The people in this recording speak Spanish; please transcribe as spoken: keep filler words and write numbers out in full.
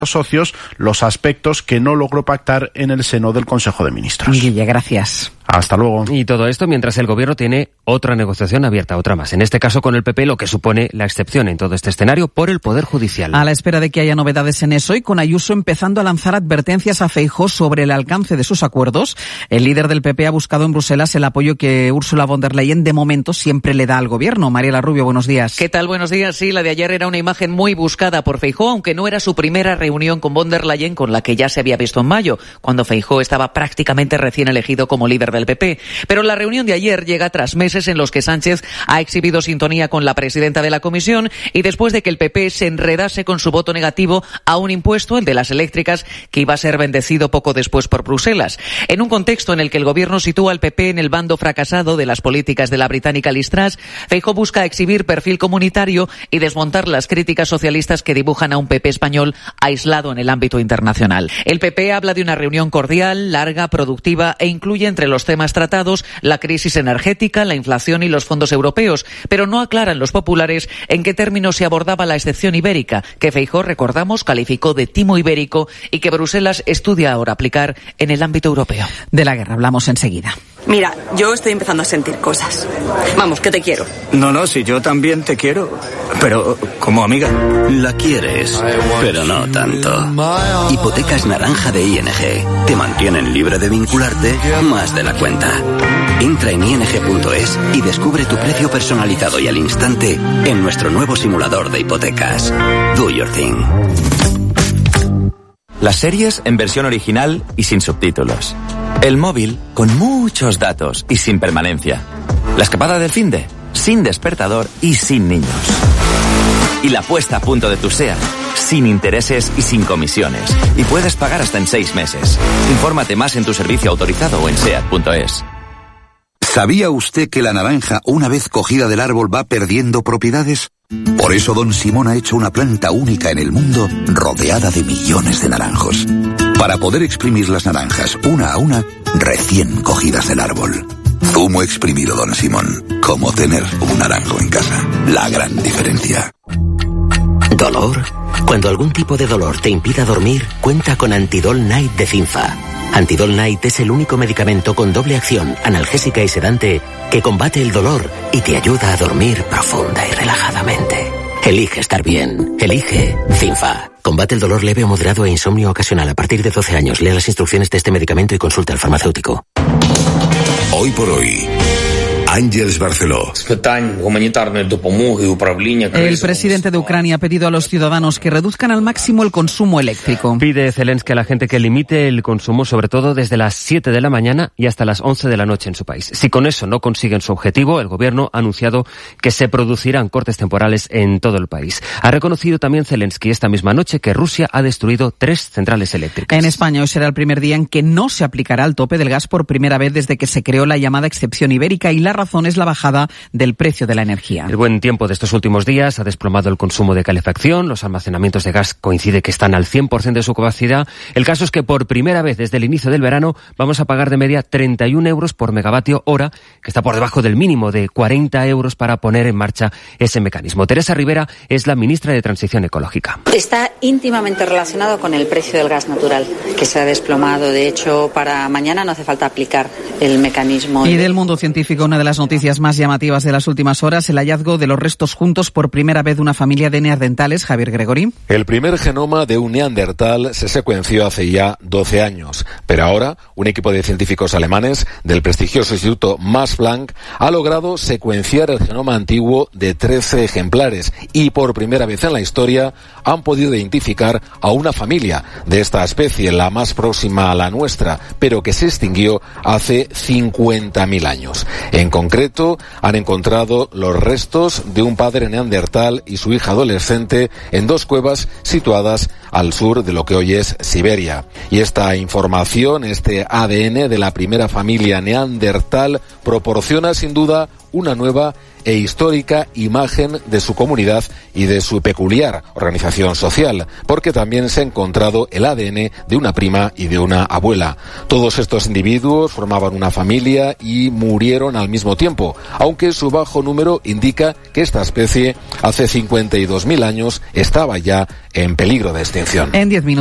socios los aspectos que no logró pactar en el seno del Consejo de Ministros. Guille, gracias. Hasta luego. Y todo esto mientras el Gobierno tiene otra negociación abierta, otra más. En este caso con el P P, lo que supone la excepción en todo este escenario por el Poder Judicial. A la espera de que haya novedades en eso y con Ayuso empezando a lanzar advertencias a Feijóo sobre el alcance de sus acuerdos, el líder del P P ha buscado en Bruselas el apoyo que Ursula von der Leyen de momento siempre le da al Gobierno. Mariela Rubio, buenos días. ¿Qué tal? Buenos días. Sí, la de ayer era una imagen muy buscada por Feijóo, aunque no era su primera reunión con von der Leyen, con la que ya se había visto en mayo, cuando Feijóo estaba prácticamente recién elegido como líder del P P. Pero la reunión de ayer llega tras meses en los que Sánchez ha exhibido sintonía con la presidenta de la Comisión y después de que el P P se enredase con su voto negativo a un impuesto, el de las eléctricas, que iba a ser bendecido poco después por Bruselas. En un contexto en el que el Gobierno sitúa al P P en el bando fracasado de las políticas de la británica Liz Truss, Feijóo busca exhibir perfil comunitario y desmontar las críticas socialistas que dibujan a un P P español aislado en el ámbito internacional. El P P habla de una reunión cordial, larga, productiva e incluye entre los temas tratados la crisis energética, la inflación y los fondos europeos, pero no aclaran los populares en qué términos se abordaba la excepción ibérica, que Feijóo, recordamos, calificó de timo ibérico y que Bruselas estudia ahora aplicar en el ámbito europeo. De la guerra hablamos enseguida. Mira, yo estoy empezando a sentir cosas. Vamos, que te quiero. No, no, si yo también te quiero, pero como amiga. La quieres, pero no tanto. Hipotecas naranja de I N G. Te mantienen libre de vincularte más de la cuenta. Entra en i n g punto es y descubre tu precio personalizado y al instante en nuestro nuevo simulador de hipotecas. Do your thing. Las series en versión original y sin subtítulos. El móvil con muchos datos y sin permanencia. La escapada del finde sin despertador y sin niños. Y la puesta a punto de tu SEAT sin intereses y sin comisiones. Y puedes pagar hasta en seis meses. Infórmate más en tu servicio autorizado o en seat punto es. ¿Sabía usted que la naranja, una vez cogida del árbol, va perdiendo propiedades? Por eso Don Simón ha hecho una planta única en el mundo, rodeada de millones de naranjos. Para poder exprimir las naranjas una a una, recién cogidas del árbol. Zumo exprimido Don Simón. Como tener un naranjo en casa. La gran diferencia. ¿Dolor? Cuando algún tipo de dolor te impida dormir, cuenta con Antidol Night de Cinfa. Antidol Night es el único medicamento con doble acción, analgésica y sedante, que combate el dolor y te ayuda a dormir profunda y relajadamente. Elige estar bien. Elige Cinfa. Combate el dolor leve o moderado e insomnio ocasional a partir de doce años. Lea las instrucciones de este medicamento y consulta al farmacéutico. Hoy por hoy, Ángeles Barceló. El presidente de Ucrania ha pedido a los ciudadanos que reduzcan al máximo el consumo eléctrico. Pide Zelensky a la gente que limite el consumo, sobre todo desde las siete de la mañana y hasta las once de la noche en su país. Si con eso no consiguen su objetivo, el gobierno ha anunciado que se producirán cortes temporales en todo el país. Ha reconocido también Zelensky esta misma noche que Rusia ha destruido tres centrales eléctricas. En España hoy será el primer día en que no se aplicará el tope del gas por primera vez desde que se creó la llamada excepción ibérica y la razón es la bajada del precio de la energía. El buen tiempo de estos últimos días ha desplomado el consumo de calefacción, los almacenamientos de gas coincide que están al cien por ciento de su capacidad. El caso es que por primera vez desde el inicio del verano vamos a pagar de media treinta y un euros por megavatio hora, que está por debajo del mínimo de cuarenta euros para poner en marcha ese mecanismo. Teresa Rivera es la ministra de Transición Ecológica. Está íntimamente relacionado con el precio del gas natural, que se ha desplomado. De hecho, para mañana no hace falta aplicar el mecanismo. Y del mundo científico, una de las noticias más llamativas de las últimas horas, el hallazgo de los restos juntos por primera vez de una familia de neandertales. Javier Gregory. El primer genoma de un neandertal se secuenció hace ya doce años, pero ahora un equipo de científicos alemanes del prestigioso Instituto Max Planck ha logrado secuenciar el genoma antiguo de trece ejemplares y por primera vez en la historia han podido identificar a una familia de esta especie, la más próxima a la nuestra, pero que se extinguió hace cincuenta mil años. En concreto, han encontrado los restos de un padre neandertal y su hija adolescente en dos cuevas situadas al sur de lo que hoy es Siberia. Y esta información, este A D N de la primera familia neandertal, proporciona sin duda una nueva e histórica imagen de su comunidad y de su peculiar organización social, porque también se ha encontrado el A D N de una prima y de una abuela. Todos estos individuos formaban una familia y murieron al mismo tiempo, aunque su bajo número indica que esta especie hace cincuenta y dos mil años estaba ya en peligro de extinción. extinción. En diez minutos.